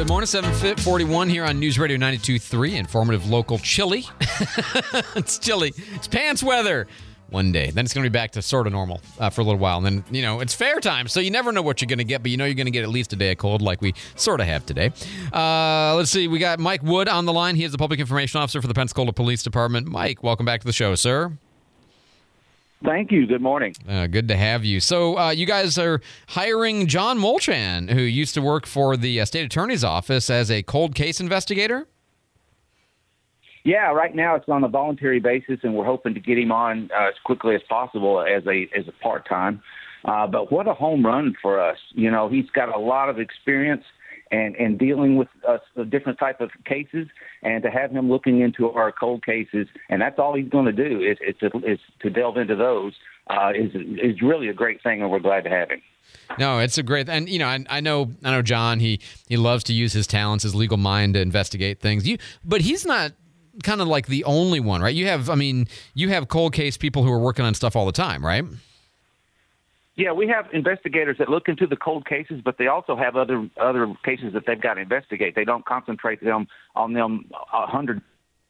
Good morning, 7:41 here on News Radio 92.3, informative local chilly. It's chilly. It's pants weather. One day. Then it's going to be back to sort of normal for a little while. And then, it's fair time, so you never know what you're going to get, but you know you're going to get at least a day of cold like we sort of have today. Let's see. We got Mike Wood on the line. He is the Public Information Officer for the Pensacola Police Department. Mike, welcome back to the show, sir. Thank you. Good morning. Good to have you. So you guys are hiring John Molchan, who used to work for the state attorney's office as a cold case investigator? Yeah, right now it's on a voluntary basis, and we're hoping to get him on as quickly as possible as a part-time. But what a home run for us. He's got a lot of experience and dealing with a different type of cases, and to have him looking into our cold cases, and that's all he's going to do is to delve into those, is really a great thing, and we're glad to have him. No, it's a great, and I know John. He loves to use his talents, his legal mind to investigate things. But he's not kind of like the only one, right? You have cold case people who are working on stuff all the time, right? Yeah, we have investigators that look into the cold cases, but they also have other cases that they've got to investigate. They don't concentrate on them 100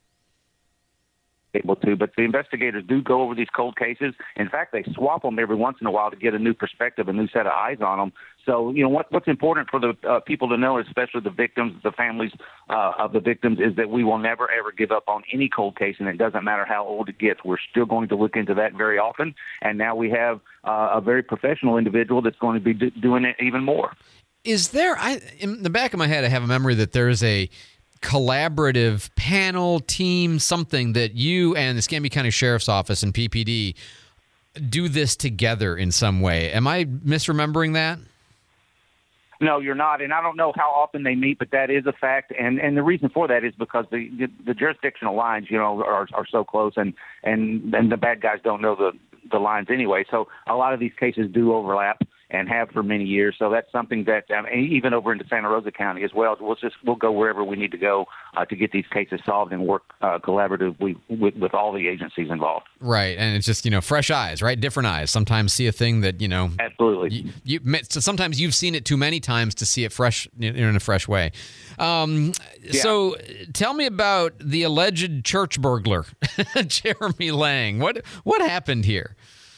able to, but the investigators do go over these cold cases. In fact, they swap them every once in a while to get a new perspective, a new set of eyes on them. So, what's important for the people to know, especially the victims, the families of the victims, is that we will never, ever give up on any cold case, and it doesn't matter how old it gets. We're still going to look into that very often, and now we have a very professional individual that's going to be doing it even more. Is there, in the back of my head, I have a memory that there's a collaborative panel, team, something that you and the Escambia County Sheriff's Office and PPD do this together in some way. Am I misremembering that? No, you're not, and I don't know how often they meet, but that is a fact, and the reason for that is because the jurisdictional lines, are so close, and the bad guys don't know the lines anyway, so a lot of these cases do overlap and have for many years. So that's something that even over into Santa Rosa County as well, we'll go wherever we need to go to get these cases solved and work collaboratively with all the agencies involved. Right, and it's just fresh eyes, right? Different eyes. Sometimes see a thing that absolutely. So sometimes you've seen it too many times to see it fresh in a fresh way. So tell me about the alleged church burglar, Jeremy Lang. What happened here?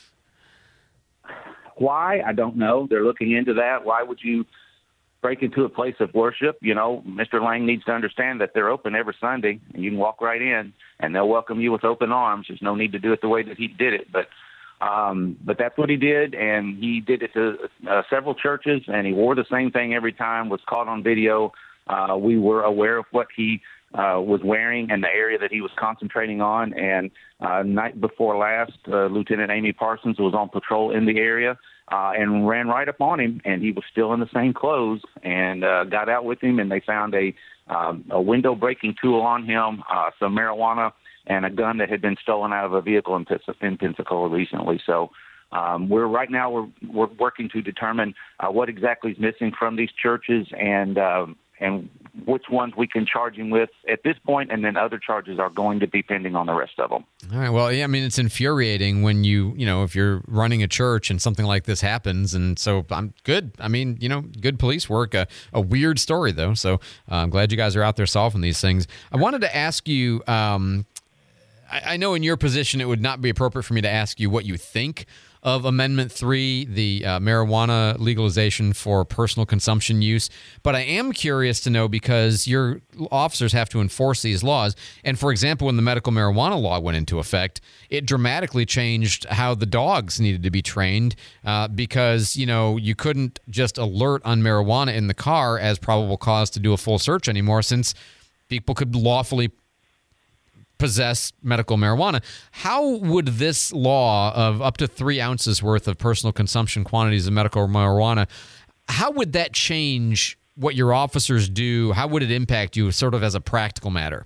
Why? I don't know. They're looking into that. Why would you break into a place of worship? Mr. Lang needs to understand that they're open every Sunday, and you can walk right in, and they'll welcome you with open arms. There's no need to do it the way that he did it, but that's what he did, and he did it to several churches, and he wore the same thing every time, was caught on video. We were aware of what he was wearing and the area that he was concentrating on. And night before last, Lieutenant Amy Parsons was on patrol in the area and ran right up on him, and he was still in the same clothes, and got out with him, and they found a window breaking tool on him, some marijuana, and a gun that had been stolen out of a vehicle in Pensacola recently. So we're working to determine what exactly is missing from these churches and which ones we can charge him with at this point, and then other charges are going to be pending on the rest of them. All right. Well, yeah, it's infuriating when if you're running a church and something like this happens, and so I'm good. Good police work. A weird story, though, so I'm glad you guys are out there solving these things. I wanted to ask you, I know in your position it would not be appropriate for me to ask you what you think of Amendment 3, the marijuana legalization for personal consumption use. But I am curious to know, because your officers have to enforce these laws. And for example, when the medical marijuana law went into effect, it dramatically changed how the dogs needed to be trained because, you couldn't just alert on marijuana in the car as probable cause to do a full search anymore, since people could lawfully possess medical marijuana. How would this law of up to 3 ounces worth of personal consumption quantities of medical marijuana, how would that change what your officers do? How would it impact you sort of as a practical matter?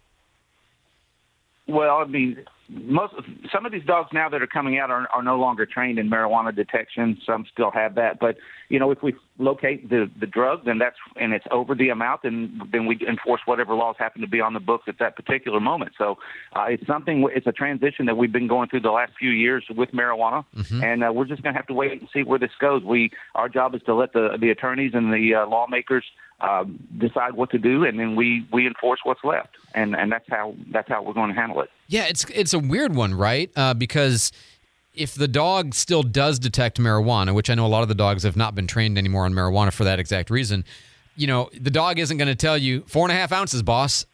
Well, some of these dogs now that are coming out are no longer trained in marijuana detection. Some still have that. But, if locate the drug, then it's over the amount, and then we enforce whatever laws happen to be on the books at that particular moment. So it's a transition that we've been going through the last few years with marijuana, and we're just going to have to wait and see where this goes. Our job is to let the attorneys and the lawmakers decide what to do, and then we enforce what's left, and that's how we're going to handle it. Yeah, it's a weird one, right? Because if the dog still does detect marijuana, which I know a lot of the dogs have not been trained anymore on marijuana for that exact reason, the dog isn't going to tell you 4.5 ounces, boss.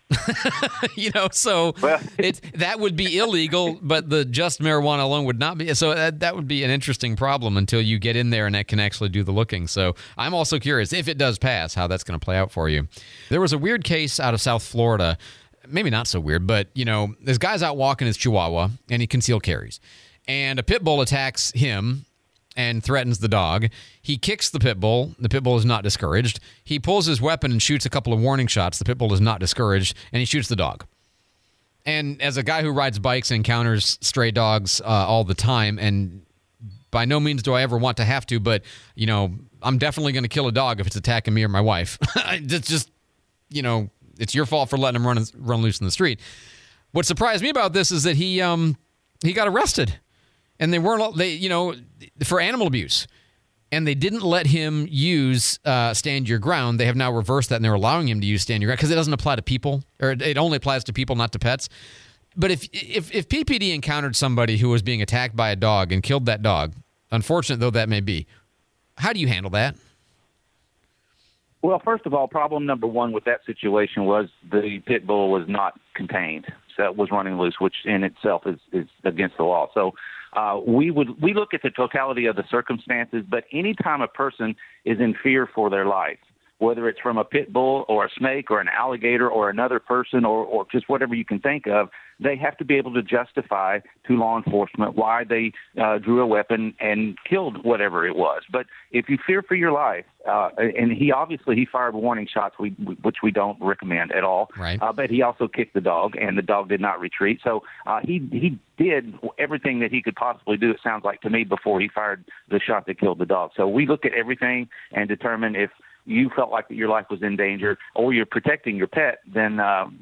So that would be illegal, but the just marijuana alone would not be. So that would be an interesting problem until you get in there and that can actually do the looking. So I'm also curious, if it does pass, how that's going to play out for you. There was a weird case out of South Florida, maybe not so weird, but this guy's out walking his Chihuahua and he concealed carries. And a pit bull attacks him and threatens the dog. He kicks the pit bull. The pit bull is not discouraged. He pulls his weapon and shoots a couple of warning shots. The pit bull is not discouraged, and he shoots the dog. And as a guy who rides bikes and encounters stray dogs all the time, and by no means do I ever want to have to, but, I'm definitely going to kill a dog if it's attacking me or my wife. It's just, it's your fault for letting him run loose in the street. What surprised me about this is that he got arrested. And for animal abuse. And they didn't let him use stand your ground. They have now reversed that, and they're allowing him to use stand your ground because it doesn't apply to people, or it only applies to people, not to pets. But if PPD encountered somebody who was being attacked by a dog and killed that dog, unfortunate though that may be, how do you handle that? Well, first of all, problem number one with that situation was the pit bull was not contained. So it was running loose, which in itself is against the law. So we look at the totality of the circumstances, but anytime a person is in fear for their life, whether it's from a pit bull or a snake or an alligator or another person or just whatever you can think of, they have to be able to justify to law enforcement why they drew a weapon and killed whatever it was. But if you fear for your life, and he fired warning shots, which we don't recommend at all. Right. But he also kicked the dog, and the dog did not retreat. So he did everything that he could possibly do, it sounds like to me, before he fired the shot that killed the dog. So we look at everything and determine if you felt like that your life was in danger or you're protecting your pet, then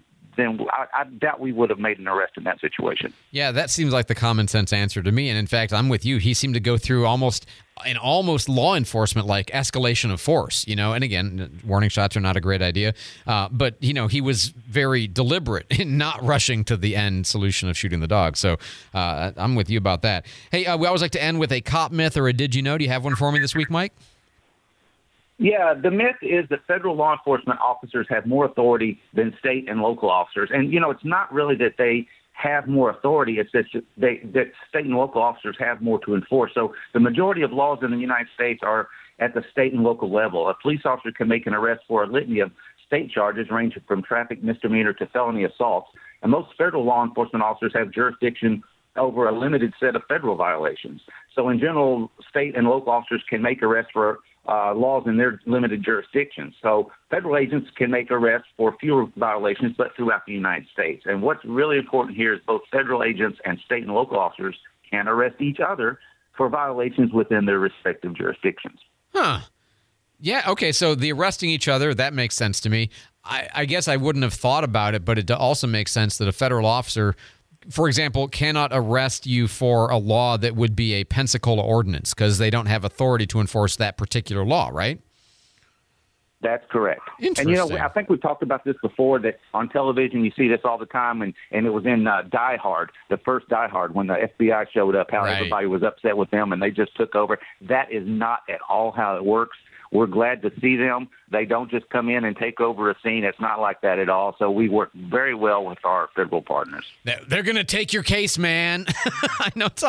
I doubt we would have made an arrest in that situation. Yeah, that seems like the common sense answer to me. And in fact, I'm with you. He seemed to go through almost law enforcement like escalation of force, And again, warning shots are not a great idea. But he was very deliberate in not rushing to the end solution of shooting the dog. So I'm with you about that. Hey, we always like to end with a cop myth or a did you know? Do you have one for me this week, Mike? Yeah, the myth is that federal law enforcement officers have more authority than state and local officers. And, it's not really that they have more authority. It's that state and local officers have more to enforce. So the majority of laws in the United States are at the state and local level. A police officer can make an arrest for a litany of state charges ranging from traffic misdemeanor to felony assaults. And most federal law enforcement officers have jurisdiction over a limited set of federal violations. So in general, state and local officers can make arrests for laws in their limited jurisdictions. So federal agents can make arrests for fewer violations, but throughout the United States. And what's really important here is both federal agents and state and local officers can arrest each other for violations within their respective jurisdictions. Huh. Yeah, okay, so the arresting each other, that makes sense to me. I guess I wouldn't have thought about it, but it also makes sense that a federal officer, for example, cannot arrest you for a law that would be a Pensacola ordinance because they don't have authority to enforce that particular law, right? That's correct. Interesting. And, I think we've talked about this before, that on television you see this all the time, and it was in Die Hard, the first Die Hard, when the FBI showed up, how everybody was upset with them and they just took over. That is not at all how it works. We're glad to see them. They don't just come in and take over a scene. It's not like that at all. So we work very well with our federal partners. They're going to take your case, man. I know it's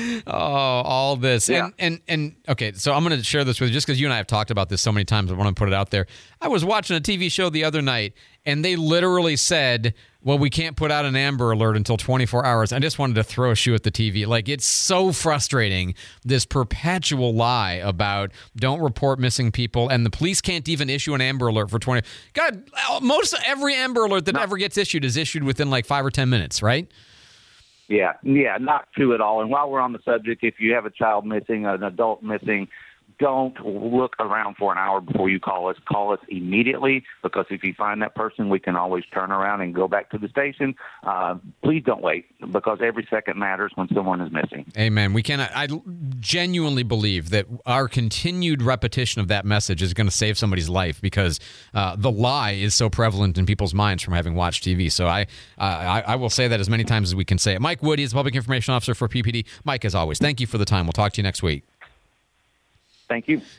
all this. Yeah. And okay, so I'm going to share this with you just because you and I have talked about this so many times. I want to put it out there. I was watching a TV show the other night, and they literally said, well, we can't put out an Amber Alert until 24 hours. I just wanted to throw a shoe at the TV. Like, it's so frustrating, this perpetual lie about don't report missing people, and the police can't even issue an Amber Alert for 20. God, most every Amber Alert that ever gets issued is issued within like 5 or 10 minutes, right? Yeah, not true at all. And while we're on the subject, if you have a child missing, an adult missing, don't look around for an hour before you call us. Call us immediately, because if you find that person, we can always turn around and go back to the station. Please don't wait, because every second matters when someone is missing. Amen. We cannot. I genuinely believe that our continued repetition of that message is going to save somebody's life, because the lie is so prevalent in people's minds from having watched TV. So I will say that as many times as we can say it. Mike Woody is Public Information Officer for PPD. Mike, as always, thank you for the time. We'll talk to you next week. Thank you.